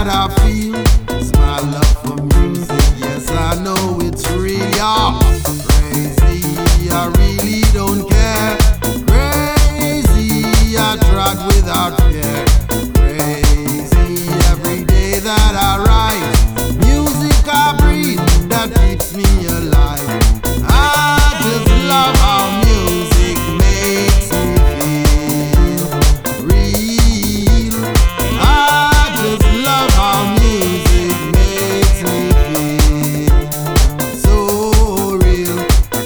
that I feel is my love for music. Yes, I know it's real. Crazy, I really don't care. Crazy, I trot without fear. Crazy, every day that I rise. Music I breathe, that keeps me alive. I just love how music makes me feel real. I just love how music makes me feel so real.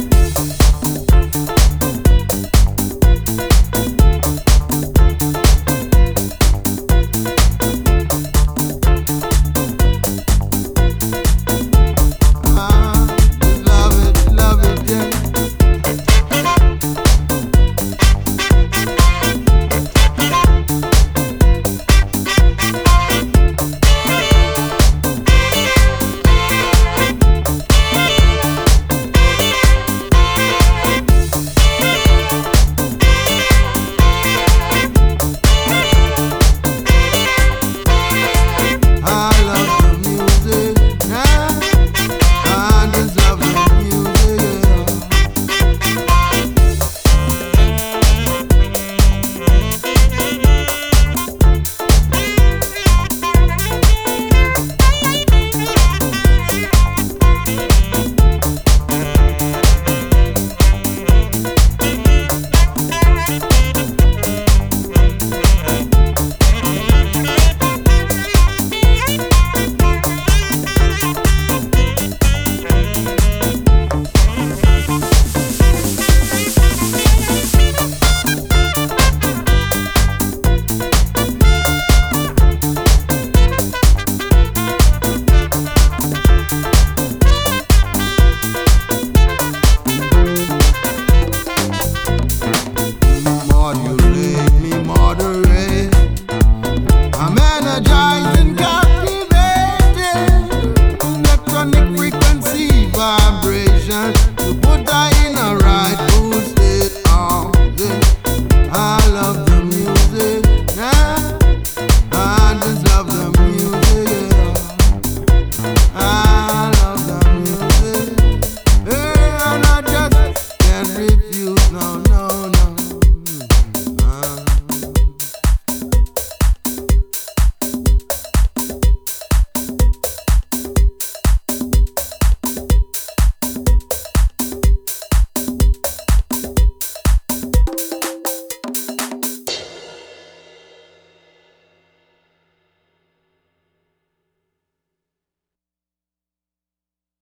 Modulate me, moderate. I'm energized and captivated. Electronic frequency vibration to put her in a rightful state. Oh, yeah. I love the music, yeah. I just love the music, yeah. I love the music, yeah. And I just can't refuse, no, no, no.